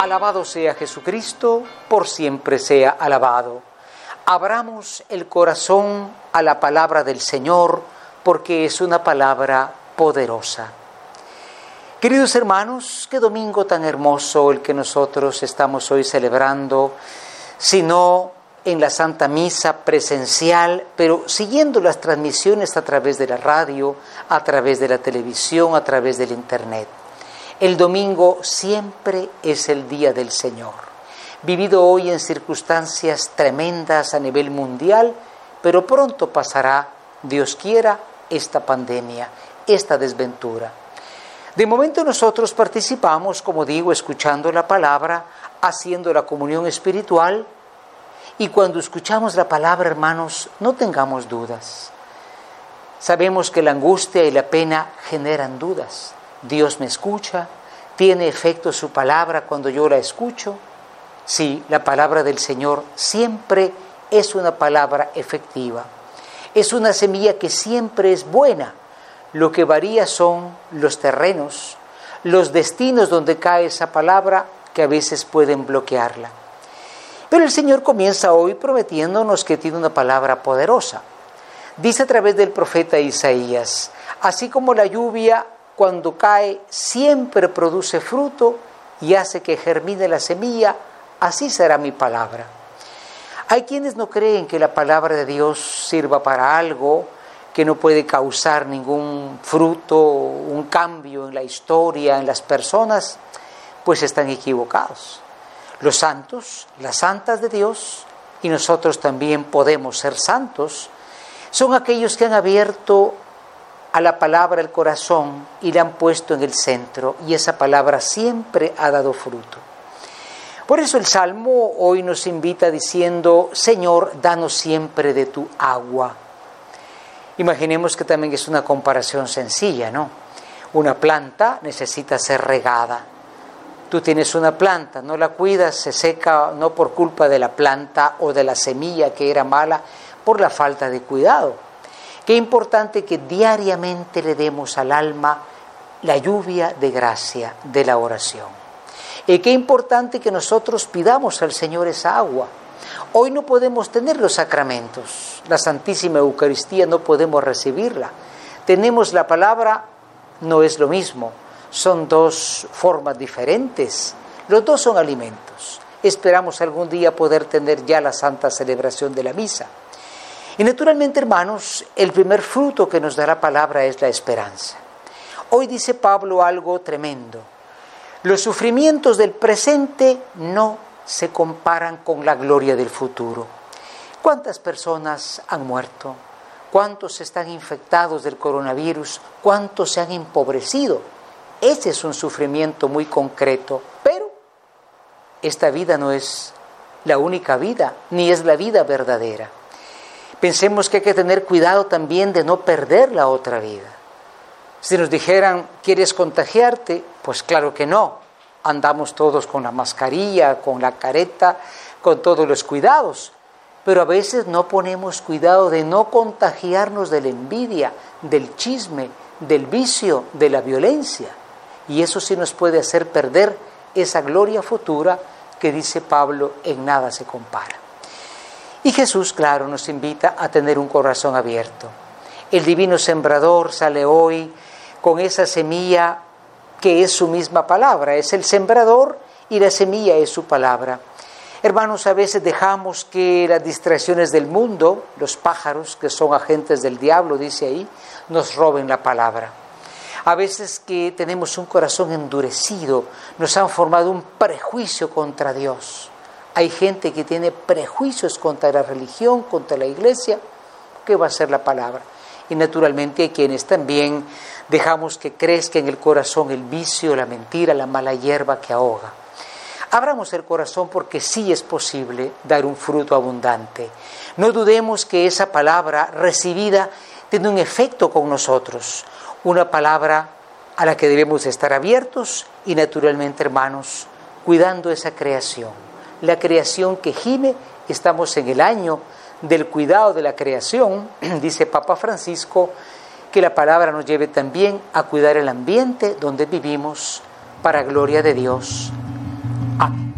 Alabado sea Jesucristo, por siempre sea alabado. Abramos el corazón a la palabra del Señor, porque es una palabra poderosa. Queridos hermanos, qué domingo tan hermoso el que nosotros estamos hoy celebrando, sino en la Santa Misa presencial, pero siguiendo las transmisiones a través de la radio, a través de la televisión, a través del Internet. El domingo siempre es el día del Señor, vivido hoy en circunstancias tremendas a nivel mundial, pero pronto pasará, Dios quiera, esta pandemia, esta desventura. De momento nosotros participamos, como digo, escuchando la palabra, haciendo la comunión espiritual, y cuando escuchamos la palabra, hermanos, no tengamos dudas. Sabemos que la angustia y la pena generan dudas. Dios me escucha, ¿tiene efecto su palabra cuando yo la escucho? Sí, la palabra del Señor siempre es una palabra efectiva. Es una semilla que siempre es buena. Lo que varía son los terrenos, los destinos donde cae esa palabra que a veces pueden bloquearla. Pero el Señor comienza hoy prometiéndonos que tiene una palabra poderosa. Dice a través del profeta Isaías, así como la lluvia cuando cae siempre produce fruto y hace que germine la semilla, así será mi palabra. Hay quienes no creen que la palabra de Dios sirva para algo, que no puede causar ningún fruto, un cambio en la historia, en las personas, pues están equivocados. Los santos, las santas de Dios, y nosotros también podemos ser santos, son aquellos que han abierto a la palabra el corazón y la han puesto en el centro, y esa palabra siempre ha dado fruto. Por eso el Salmo hoy nos invita diciendo, Señor, danos siempre de tu agua. Imaginemos que también es una comparación sencilla, ¿no? Una planta necesita ser regada. Tú tienes una planta, no la cuidas, se seca no por culpa de la planta o de la semilla que era mala, por la falta de cuidado. Qué importante que diariamente le demos al alma la lluvia de gracia de la oración. Y qué importante que nosotros pidamos al Señor esa agua. Hoy no podemos tener los sacramentos, la Santísima Eucaristía no podemos recibirla. Tenemos la palabra, no es lo mismo, son dos formas diferentes, los dos son alimentos. Esperamos algún día poder tener ya la santa celebración de la misa. Y naturalmente, hermanos, el primer fruto que nos da la palabra es la esperanza. Hoy dice Pablo algo tremendo. Los sufrimientos del presente no se comparan con la gloria del futuro. ¿Cuántas personas han muerto? ¿Cuántos están infectados del coronavirus? ¿Cuántos se han empobrecido? Ese es un sufrimiento muy concreto, pero esta vida no es la única vida, ni es la vida verdadera. Pensemos que hay que tener cuidado también de no perder la otra vida. Si nos dijeran, ¿quieres contagiarte? Pues claro que no. Andamos todos con la mascarilla, con la careta, con todos los cuidados. Pero a veces no ponemos cuidado de no contagiarnos de la envidia, del chisme, del vicio, de la violencia. Y eso sí nos puede hacer perder esa gloria futura que dice Pablo, en nada se compara. Y Jesús, claro, nos invita a tener un corazón abierto. El divino sembrador sale hoy con esa semilla que es su misma palabra. Es el sembrador y la semilla es su palabra. Hermanos, a veces dejamos que las distracciones del mundo, los pájaros que son agentes del diablo, dice ahí, nos roben la palabra. A veces que tenemos un corazón endurecido, nos han formado un prejuicio contra Dios. Hay gente que tiene prejuicios contra la religión, contra la iglesia. ¿Qué va a ser la palabra? Y naturalmente hay quienes también dejamos que crezca en el corazón el vicio, la mentira, la mala hierba que ahoga. Abramos el corazón porque sí es posible dar un fruto abundante. No dudemos que esa palabra recibida tiene un efecto con nosotros. Una palabra a la que debemos estar abiertos y naturalmente, hermanos, cuidando esa creación. La creación que gime, estamos en el año del cuidado de la creación, dice Papa Francisco, que la palabra nos lleve también a cuidar el ambiente donde vivimos para gloria de Dios. Amén.